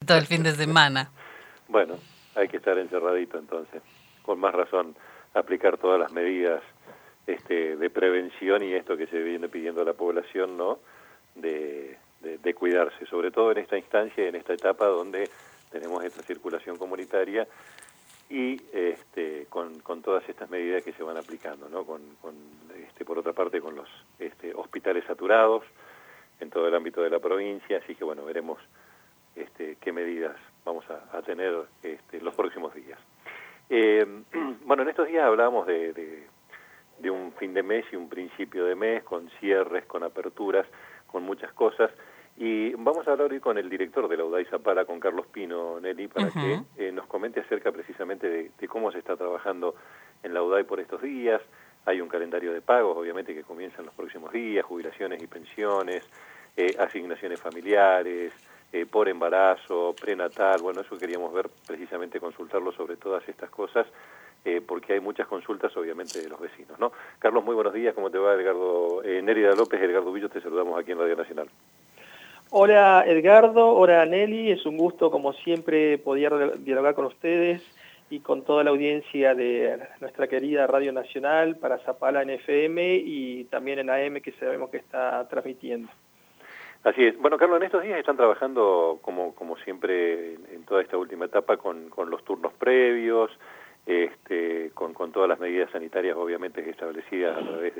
todo el fin de semana. Bueno, hay que estar encerradito entonces. Con más razón, aplicar todas las medidas de prevención y esto que se viene pidiendo a la población, ¿no? De cuidarse, sobre todo en esta instancia, en esta etapa donde tenemos esta circulación comunitaria y con todas estas medidas que se van aplicando, ¿no? Por otra parte, con los hospitales saturados en todo el ámbito de la provincia, así que bueno, veremos qué medidas vamos a tener los próximos días. Bueno, en estos días hablábamos de un fin de mes y un principio de mes, con cierres, con aperturas, con muchas cosas, y vamos a hablar hoy con el director de la UDAI Zapala, con Carlos Pino, Nelly, para que nos comente acerca precisamente de cómo se está trabajando en la UDAI por estos días. Hay un calendario de pagos, obviamente, que comienza en los próximos días, jubilaciones y pensiones, asignaciones familiares, por embarazo, prenatal. Bueno, eso queríamos ver, precisamente consultarlo sobre todas estas cosas, porque hay muchas consultas, obviamente, de los vecinos, ¿no? Carlos, muy buenos días, ¿cómo te va? Edgardo, Nérida López, Edgardo Villos, te saludamos aquí en Radio Nacional. Hola Edgardo, hola Nelly, es un gusto como siempre poder dialogar con ustedes y con toda la audiencia de nuestra querida Radio Nacional para Zapala en FM y también en AM, que sabemos que está transmitiendo. Así es. Bueno, Carlos, en estos días están trabajando, como siempre, en toda esta última etapa, con los turnos previos, con todas las medidas sanitarias, obviamente, establecidas a través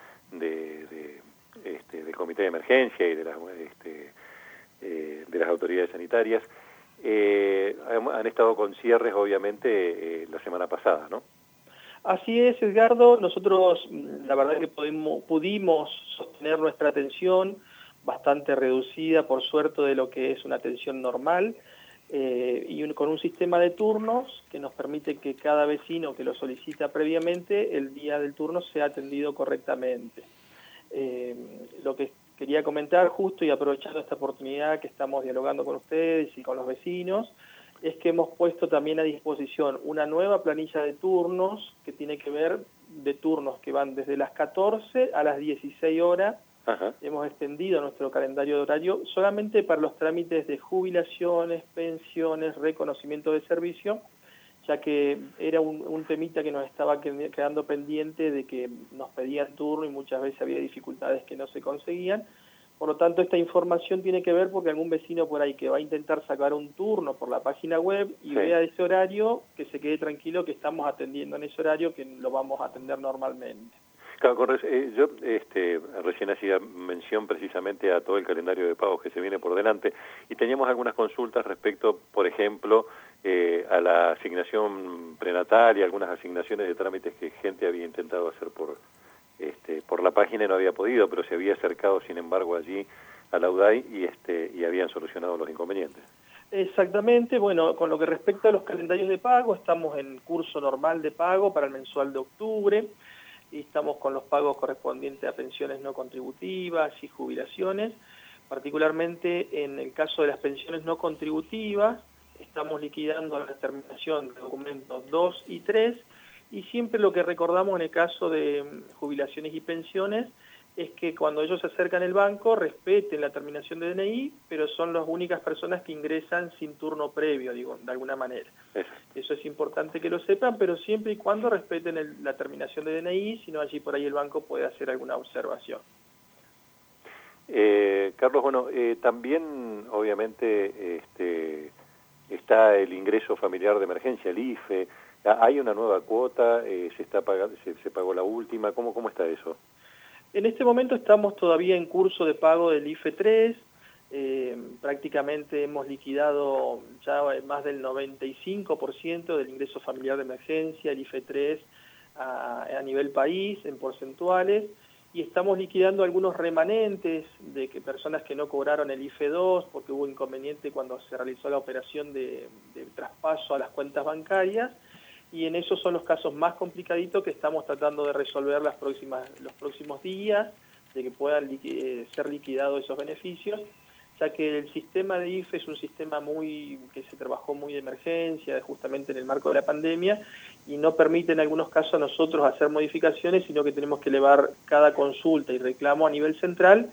del Comité de Emergencia y de las autoridades sanitarias. Han estado con cierres, obviamente, la semana pasada, ¿no? Así es, Edgardo. Nosotros, la verdad que pudimos sostener nuestra atención bastante reducida, por suerte, de lo que es una atención normal, con un sistema de turnos que nos permite que cada vecino que lo solicita previamente, el día del turno sea atendido correctamente. Lo que quería comentar justo y aprovechando esta oportunidad que estamos dialogando con ustedes y con los vecinos, es que hemos puesto también a disposición una nueva planilla de turnos que tiene que ver de turnos que van desde las 14 a las 16 horas. Ajá. Hemos extendido nuestro calendario de horario solamente para los trámites de jubilaciones, pensiones, reconocimiento de servicio, ya que era un temita que nos estaba quedando pendiente de que nos pedían turno y muchas veces había dificultades que no se conseguían. Por lo tanto, esta información tiene que ver porque algún vecino por ahí que va a intentar sacar un turno por la página web y vea ese horario, que se quede tranquilo que estamos atendiendo en ese horario, que lo vamos a atender normalmente. Claro, yo recién hacía mención precisamente a todo el calendario de pagos que se viene por delante y teníamos algunas consultas respecto, por ejemplo, a la asignación prenatal y algunas asignaciones de trámites que gente había intentado hacer por la página y no había podido, pero se había acercado, sin embargo, allí a la UDAI y habían solucionado los inconvenientes. Exactamente. Bueno, con lo que respecta a los calendarios de pago, estamos en curso normal de pago para el mensual de octubre. Y estamos con los pagos correspondientes a pensiones no contributivas y jubilaciones. Particularmente en el caso de las pensiones no contributivas, estamos liquidando la terminación de documentos 2 y 3, y siempre lo que recordamos en el caso de jubilaciones y pensiones es que cuando ellos se acercan al banco respeten la terminación de DNI, pero son las únicas personas que ingresan sin turno previo, digo, de alguna manera. Eso es importante que lo sepan, pero siempre y cuando respeten la terminación de DNI, si no allí por ahí el banco puede hacer alguna observación. Carlos, bueno, también obviamente está el ingreso familiar de emergencia, el IFE. Hay una nueva cuota, se pagó la última. ¿Cómo está eso? En este momento estamos todavía en curso de pago del IFE 3, prácticamente hemos liquidado ya más del 95% del ingreso familiar de emergencia, el IFE 3 a nivel país, en porcentuales, y estamos liquidando algunos remanentes de personas que no cobraron el IFE 2 porque hubo inconveniente cuando se realizó la operación de traspaso a las cuentas bancarias, y en esos son los casos más complicaditos que estamos tratando de resolver los próximos días, de que puedan ser liquidados esos beneficios, ya que el sistema de IFE es un sistema que se trabajó muy de emergencia, justamente en el marco de la pandemia, y no permite en algunos casos a nosotros hacer modificaciones, sino que tenemos que elevar cada consulta y reclamo a nivel central,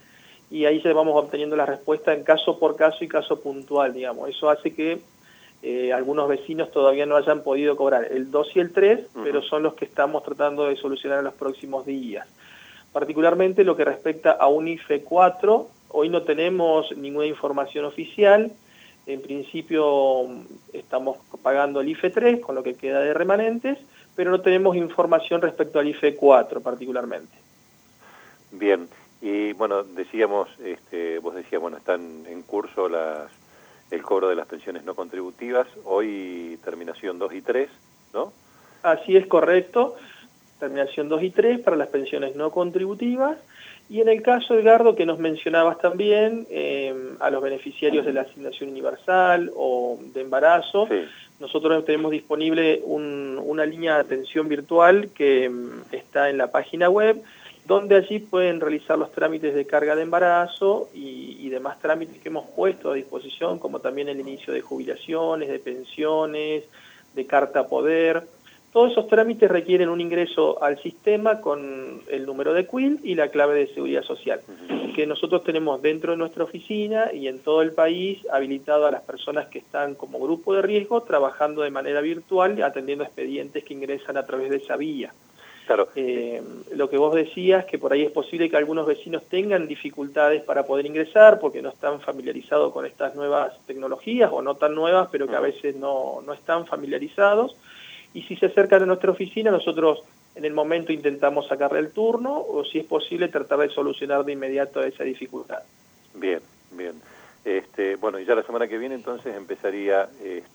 y ahí ya vamos obteniendo la respuesta en caso por caso y caso puntual, digamos. Eso hace que algunos vecinos todavía no hayan podido cobrar el 2 y el 3, pero son los que estamos tratando de solucionar en los próximos días. Particularmente lo que respecta a un IFE 4, hoy no tenemos ninguna información oficial. En principio estamos pagando el IFE 3 con lo que queda de remanentes, pero no tenemos información respecto al IFE 4 particularmente. Bien, y bueno, decíamos, vos decías, bueno, están en curso el cobro de las pensiones no contributivas, hoy terminación 2 y 3, ¿no? Así es, correcto, terminación 2 y 3 para las pensiones no contributivas, y en el caso, Edgardo, que nos mencionabas también, a los beneficiarios de la asignación universal o de embarazo, sí. Nosotros tenemos disponible una línea de atención virtual que está en la página web, donde allí pueden realizar los trámites de carga de embarazo y demás trámites que hemos puesto a disposición, como también el inicio de jubilaciones, de pensiones, de carta poder. Todos esos trámites requieren un ingreso al sistema con el número de CUIL y la clave de seguridad social, que nosotros tenemos dentro de nuestra oficina y en todo el país habilitado a las personas que están como grupo de riesgo, trabajando de manera virtual, atendiendo expedientes que ingresan a través de esa vía. Claro. Lo que vos decías, que por ahí es posible que algunos vecinos tengan dificultades para poder ingresar porque no están familiarizados con estas nuevas tecnologías, o no tan nuevas, pero que a veces no están familiarizados. Y si se acercan a nuestra oficina, nosotros en el momento intentamos sacarle el turno, o si es posible tratar de solucionar de inmediato esa dificultad. Bien, bien. Bueno, y ya la semana que viene entonces empezaría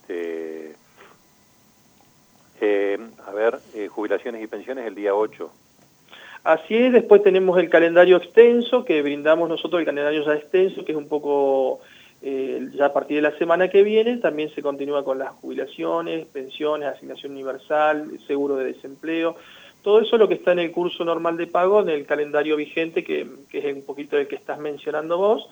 jubilaciones y pensiones el día 8. Así es, después tenemos el calendario extenso que brindamos nosotros, el calendario ya extenso, que es un poco ya a partir de la semana que viene. También se continúa con las jubilaciones, pensiones, asignación universal, seguro de desempleo. Todo eso es lo que está en el curso normal de pago, en el calendario vigente, que es un poquito el que estás mencionando vos.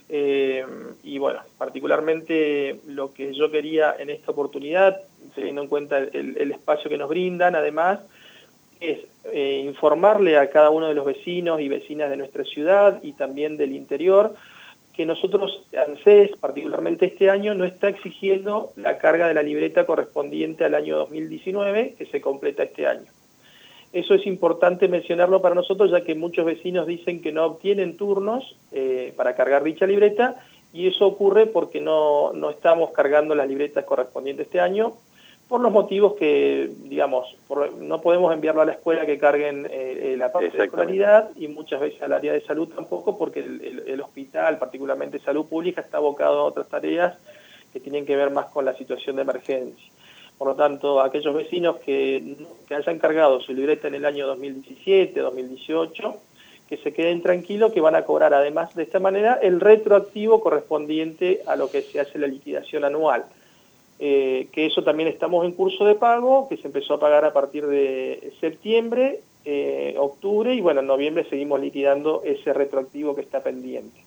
Y bueno, particularmente lo que yo quería en esta oportunidad, teniendo en cuenta el espacio que nos brindan, además, es informarle a cada uno de los vecinos y vecinas de nuestra ciudad y también del interior que nosotros, ANSES, particularmente este año, no está exigiendo la carga de la libreta correspondiente al año 2019, que se completa este año. Eso es importante mencionarlo para nosotros, ya que muchos vecinos dicen que no obtienen turnos para cargar dicha libreta, y eso ocurre porque no estamos cargando las libretas correspondientes este año, por los motivos que, digamos, no podemos enviarlo a la escuela que carguen la parte de escolaridad, y muchas veces al área de salud tampoco, porque el hospital, particularmente salud pública, está abocado a otras tareas que tienen que ver más con la situación de emergencia. Por lo tanto, aquellos vecinos que hayan cargado su libreta en el año 2017, 2018, que se queden tranquilos, que van a cobrar además de esta manera el retroactivo correspondiente a lo que se hace la liquidación anual. Que eso también estamos en curso de pago, que se empezó a pagar a partir de septiembre, octubre, y bueno, en noviembre seguimos liquidando ese retroactivo que está pendiente.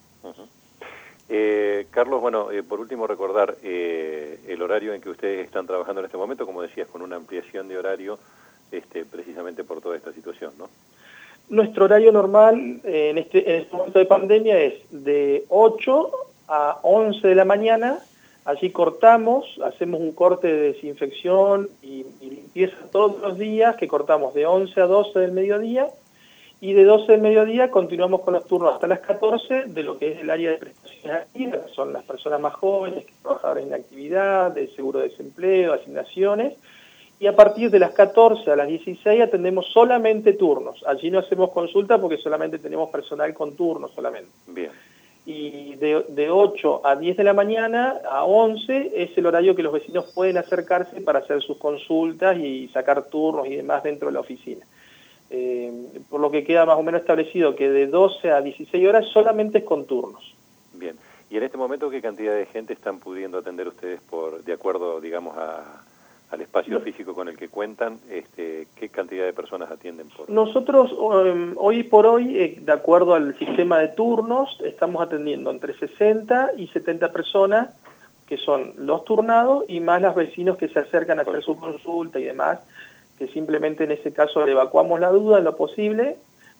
Carlos, bueno, por último recordar el horario en que ustedes están trabajando en este momento, como decías, con una ampliación de horario precisamente por toda esta situación, ¿no? Nuestro horario normal en este momento de pandemia es de 8 a 11 de la mañana. Allí cortamos, hacemos un corte de desinfección y limpieza todos los días, que cortamos de 11 a 12 del mediodía, y de 12 del mediodía continuamos con los turnos hasta las 14 de lo que es el área de prestaciones activas, que son las personas más jóvenes, que trabajan en actividad, de seguro de desempleo, asignaciones, y a partir de las 14 a las 16 atendemos solamente turnos. Allí no hacemos consulta porque solamente tenemos personal con turnos solamente. Bien. Y de 8 a 10 de la mañana a 11 es el horario que los vecinos pueden acercarse para hacer sus consultas y sacar turnos y demás dentro de la oficina. Por lo que queda más o menos establecido que de 12 a 16 horas solamente es con turnos. Bien. ¿Y en este momento qué cantidad de gente están pudiendo atender ustedes de acuerdo, digamos, al espacio físico con el que cuentan? ¿Qué cantidad de personas atienden? Nosotros hoy por hoy, de acuerdo al sistema de turnos, estamos atendiendo entre 60 y 70 personas, que son los turnados, y más los vecinos que se acercan a hacer su consulta y demás, que simplemente en ese caso le evacuamos la duda en lo posible,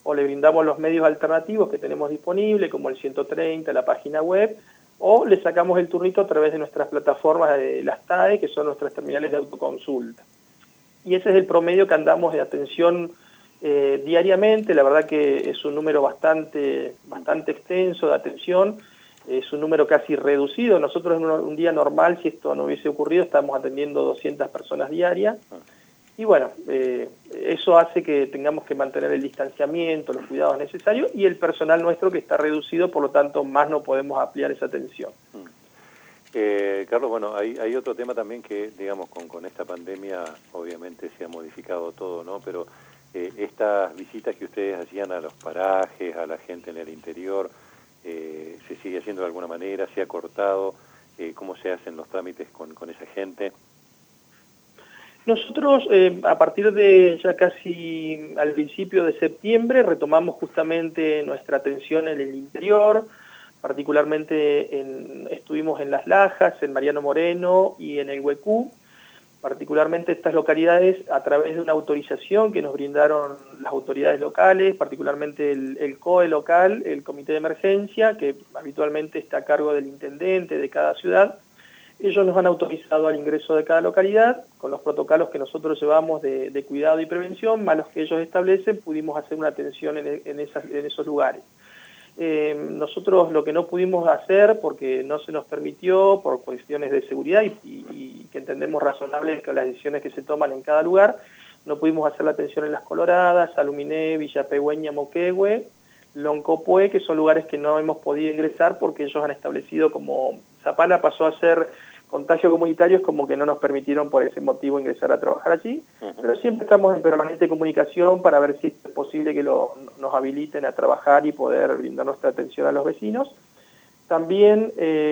o le brindamos los medios alternativos que tenemos disponibles, como el 130, la página web, o le sacamos el turnito a través de nuestras plataformas de las TAE, que son nuestras terminales de autoconsulta. Y ese es el promedio que andamos de atención diariamente. La verdad que es un número bastante extenso de atención, es un número casi reducido. Nosotros en un día normal, si esto no hubiese ocurrido, estamos atendiendo 200 personas diarias. Y bueno, eso hace que tengamos que mantener el distanciamiento, los cuidados necesarios, y el personal nuestro que está reducido, por lo tanto más no podemos ampliar esa atención. Carlos, bueno, hay otro tema también que, digamos, con esta pandemia obviamente se ha modificado todo, ¿no? Pero estas visitas que ustedes hacían a los parajes, a la gente en el interior, ¿se sigue haciendo de alguna manera? ¿Se ha cortado? ¿Cómo se hacen los trámites con esa gente? Nosotros, a partir de ya casi al principio de septiembre, retomamos justamente nuestra atención en el interior, particularmente estuvimos en Las Lajas, en Mariano Moreno y en el Huecú. Particularmente estas localidades, a través de una autorización que nos brindaron las autoridades locales, particularmente el COE local, el Comité de Emergencia, que habitualmente está a cargo del intendente de cada ciudad. Ellos nos han autorizado al ingreso de cada localidad, con los protocolos que nosotros llevamos de cuidado y prevención, más los que ellos establecen, pudimos hacer una atención en esos lugares. Nosotros lo que no pudimos hacer, porque no se nos permitió, por cuestiones de seguridad y que entendemos razonables que las decisiones que se toman en cada lugar, no pudimos hacer la atención en Las Coloradas, Aluminé, Villa Pegüeña, Moquehue, Loncopué, que son lugares que no hemos podido ingresar porque ellos han establecido, como Zapala pasó a ser contagios comunitarios, como que no nos permitieron por ese motivo ingresar a trabajar allí, pero siempre estamos en permanente comunicación para ver si es posible que nos habiliten a trabajar y poder brindar nuestra atención a los vecinos. También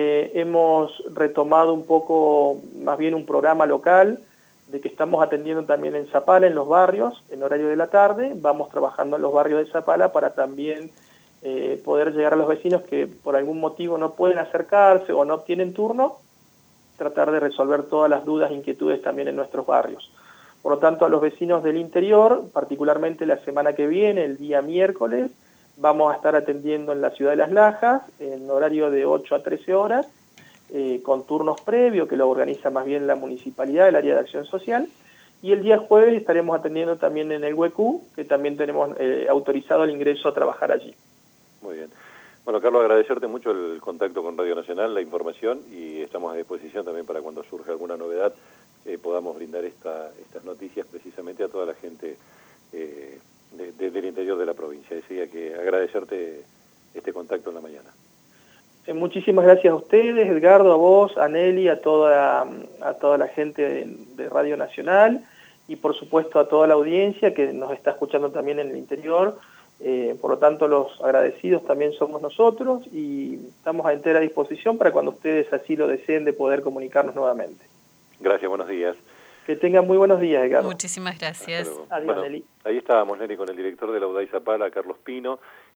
hemos retomado un poco, más bien un programa local, de que estamos atendiendo también en Zapala, en los barrios, en horario de la tarde. Vamos trabajando en los barrios de Zapala para también poder llegar a los vecinos que por algún motivo no pueden acercarse o no tienen turno, tratar de resolver todas las dudas e inquietudes también en nuestros barrios. Por lo tanto, a los vecinos del interior, particularmente la semana que viene, el día miércoles, vamos a estar atendiendo en la ciudad de Las Lajas, en horario de 8 a 13 horas, con turnos previos, que lo organiza más bien la municipalidad, el área de acción social, y el día jueves estaremos atendiendo también en el Huecú, que también tenemos autorizado el ingreso a trabajar allí. Muy bien. Bueno, Carlos, agradecerte mucho el contacto con Radio Nacional, la información, y estamos a disposición también para cuando surja alguna novedad podamos brindar estas noticias precisamente a toda la gente del interior de la provincia. Decía que agradecerte este contacto en la mañana. Muchísimas gracias a ustedes, Edgardo, a vos, a Nelly, a toda la gente de Radio Nacional y por supuesto a toda la audiencia que nos está escuchando también en el interior. Por lo tanto, los agradecidos también somos nosotros y estamos a entera disposición para cuando ustedes así lo deseen de poder comunicarnos nuevamente. Gracias, buenos días. Que tengan muy buenos días, Edgardo. Muchísimas gracias. Adiós, bueno, Nelly. Ahí estábamos, Nelly, con el director de la UDAI Zapala, Carlos Pino.